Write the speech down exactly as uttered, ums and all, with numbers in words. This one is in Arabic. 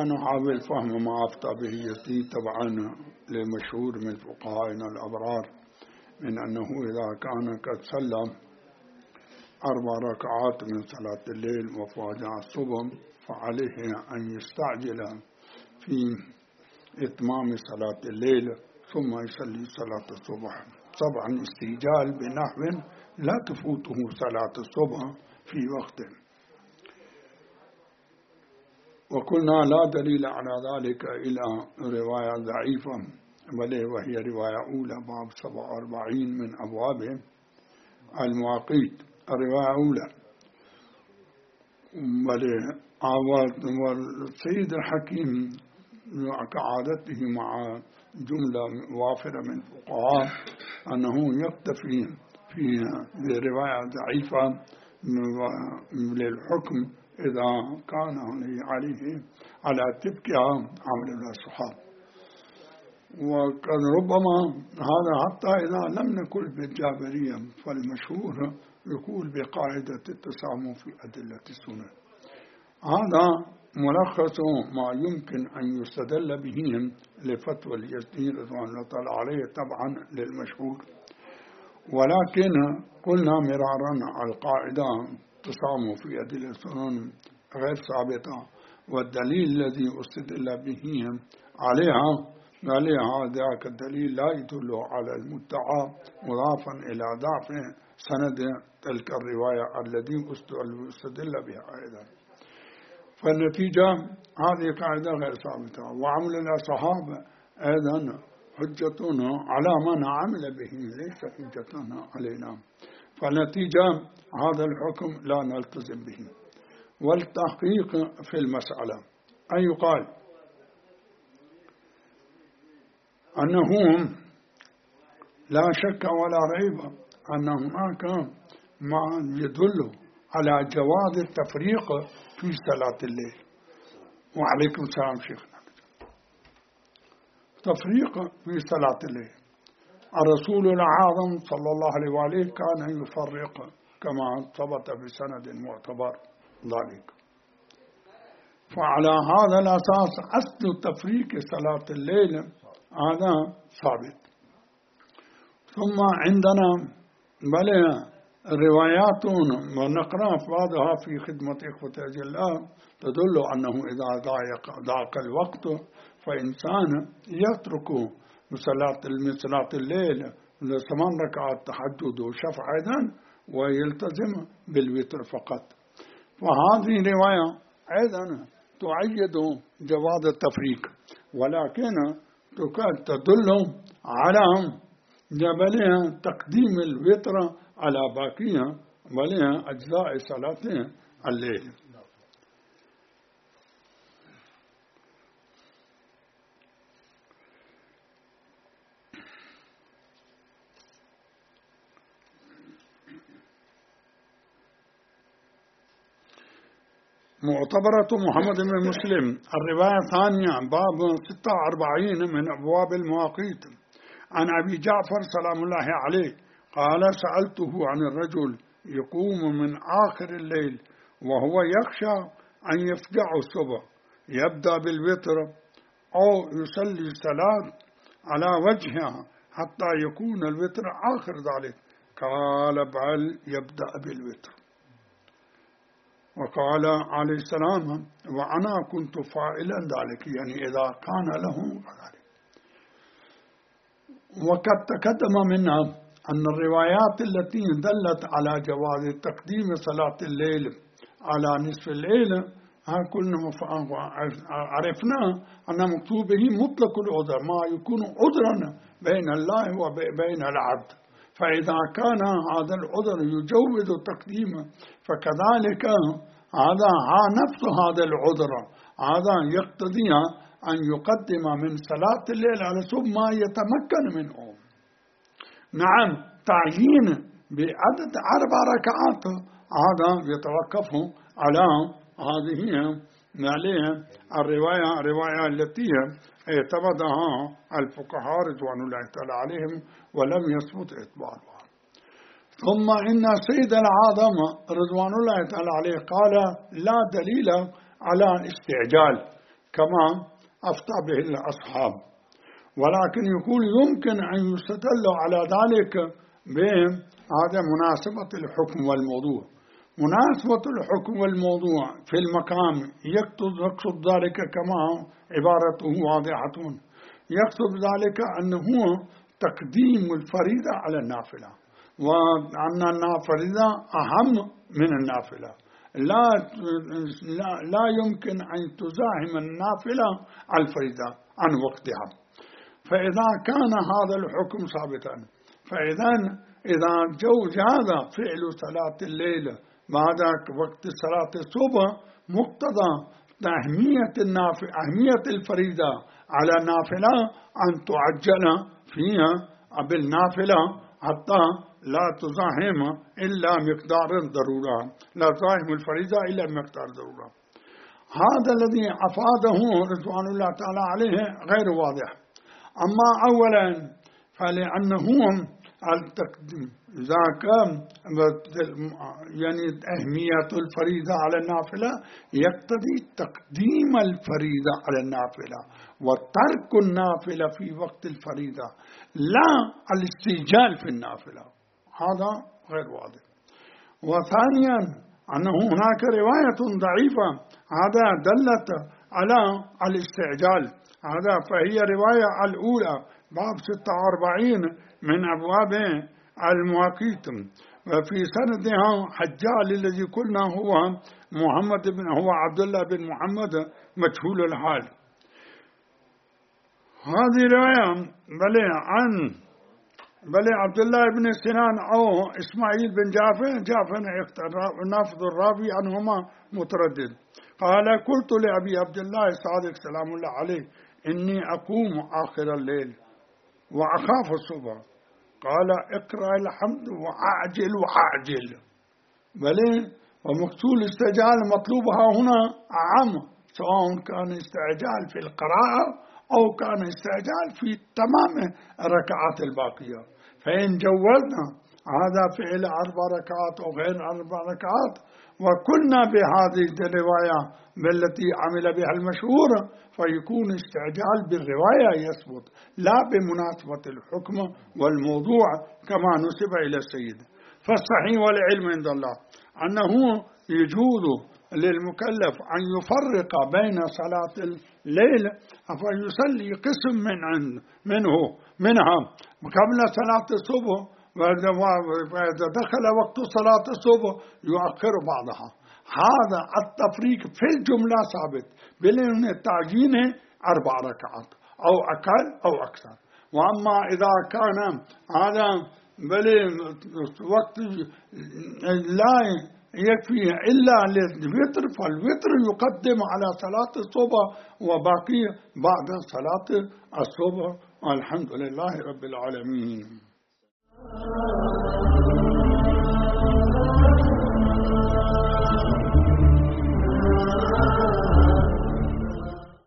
نحاول فهم ما أفتى به يزيد طبعا للمشهور من فقهائنا الأبرار من أنه إذا كان قد صلى أربع ركعات من صلاة الليل وفاجأ الصبح فعليه أن يستعجل في إتمام صلاة الليل ثم يصلي صلاة الصبح. طبعا استعجال بنحو لا تفوته صلاة الصبح في وقته. وقلنا لا دليل على ذلك إلا رواية ضعيفة بل وهي رواية أولى باب سبعة وأربعين من أبواب المواقيت. الرواية أولى بل والسيد الحكيم كعادته مع جملة وافرة من الفقهاء أنه يكتفي في رواية ضعيفة للحكم إذا كان عليه على تبكها عمل الصحابة. وقد ربما هذا حتى إذا لم نقل بالجابرية فالمشهور يقول بقاعدة التسامح في أدلة السنة. هذا ملخص ما يمكن أن يستدل به لفتوى اليزدي رضوان الله تعالى عليه طبعا للمشهور. ولكن قلنا مرارا القاعدة التسامح في أدلة السنن غير ثابتة، والدليل الذي استدل به عليها عليها ذاك الدليل لا يدل على المدعى مضافا إلى ضعف سند تلك الرواية الذي استدل بها أيضا. فالنتيجة هذه قاعدة غير ثابتة، وعمل الصحابة أيضا حجتنا على من عمل به ليس حجتنا علينا. فالنتيجة هذا الحكم لا نلتزم به. والتحقيق في المسألة أن يقال أنه لا شك ولا ريب أن هناك ما يدل على جواز التفريق في صلاة الليل. وعليكم السلام شيخنا. تفريق في صلاة الليل، الرسول الأعظم صلى الله عليه وآله كان يفرق كما ثبت بسند معتبر ذلك. فعلى هذا الأساس أصل تفريق صلاة الليل هذا ثابت. ثم عندنا بل الروايات ونقرأ بعضها في خدمة إخوة الله تدل أنه إذا ضاق ضاق الوقت فإنسان يترك صلاة الليل ثمان ركعات تهجد وشفع أيضا ويلتزم بالوتر فقط. فهذه رواية أيضا تؤيد جواز التفريق، ولكن تدل على جبلها تقديم الوتر على باقيها بل أجزاء صلاة الليل. معتبرة محمد بن مسلم الرواية الثانية باب ستة وأربعين من أبواب المواقيت عن أبي جعفر سلام الله عليه قال سألته عن الرجل يقوم من آخر الليل وهو يخشى أن يفجع الصبح يبدأ بالوتر أو يصلي الصلاة على وجهها حتى يكون الوتر آخر ذلك. قال بل يبدأ بالوتر. وقال عليه السلام وأنا كنت فاعلا ذلك، يعني إذا كان له ذلك. وقد تقدم منا أن الروايات التي دلت على جواز تقديم صلاة الليل على نصف الليل كلنا عرفنا أن مكتوب به مطلق العذر ما يكون عذرا بين الله وبين العبد. فإذا كان هذا العذر يجوز تقديمه فكذلك هذا نفس هذا العذر هذا يقتضي أن يقدم من صلاة الليل على الصبح ما يتمكن منه. نعم تعيين بعدد أربع ركعات هذا يتوقف على هذه عليه الرواية الرواية التي اعتمدها الفقهاء رضوان الله تعالى عليهم ولم يثبت إتباعها. ثم إن سيد العظم رضوان الله تعالى عليه قال لا دليل على الاستعجال كما أفتى به الأصحاب. ولكن يقول يمكن أن يستدل على ذلك بهذا مناسبة الحكم والموضوع. مناسبة الحكم والموضوع في المقام يقصد ذلك كما عبارته واضحة، يقصد ذلك أنه تقديم الفريضة على النافلة، وأن الفريضة أهم من النافلة، لا لا لا يمكن أن تزاحم النافلة الفريضة عن وقتها. فإذا كان هذا الحكم ثابتا، فإذا إذا جوز هذا فعل صلاة الليل بعد وقت صلاة الصبح مقتضى أهمية النافلة، أهمية الفريضة على النافلة أن تعجل فيها بالنافلة حتى لا تزاحم إلا مقدار ضرورة، لا تزاحم الفريضة إلا مقدار ضرورة. هذا الذي أفاده رضوان الله تعالى عليه غير واضح. أما أولا فلأنه التقديم ذاك يعني أهمية الفريضة على النافلة يقتضي تقديم الفريضة على النافلة وترك النافلة في وقت الفريضة، لا الاستعجال في النافلة. هذا غير واضح. وثانيا أنه هناك رواية ضعيفة هذا دلت على الاستعجال، هذا فهي رواية الأولى باب ستة وأربعين من أبواب المواقيت، وفي سندها حجال الذي قلنا هو محمد بن هو عبد الله بن محمد مجهول الحال. هذه رواية بل عن بل عبد الله بن سنان أو إسماعيل بن جعفر جعفر نافذ الرافي عنهما متردد. قال قلت لأبي عبد الله الصادق سلام الله عليه إني أقوم آخر الليل وأخاف الصبح، قال اقرأ الحمد وأعجل وأعجل. بل ومقصود الاستعجال مطلوبها هنا أعم، سواء كان استعجال في القراءة أو كان استعجال في تمام الركعات الباقية. فإن جوزنا هذا فعل أربع ركعات أو غير أربع ركعات وكنا بهذه الرواية بالتي عمل بها المشهور، فيكون استعجال بالرواية يثبت لا بمناسبة الحكم والموضوع كما نسب إلى السيد. فالصحيح والعلم عند الله أنه يجوز للمكلف أن يفرق بين صلاة الليل فيصلي قسم من منه منها قبل صلاة الصبح، وإذا دخل وقت صلاة الصبح يؤخر بعضها. هذا التفريق في الجملة ثابت، بلأن التعجين أربع ركعات أو أقل أو أكثر. وأما إذا كان هذا بل وقت لا يكفي إلا للوتر فالوتر يقدم على صلاة الصبح وباقي بعد صلاة الصبح. الحمد لله رب العالمين.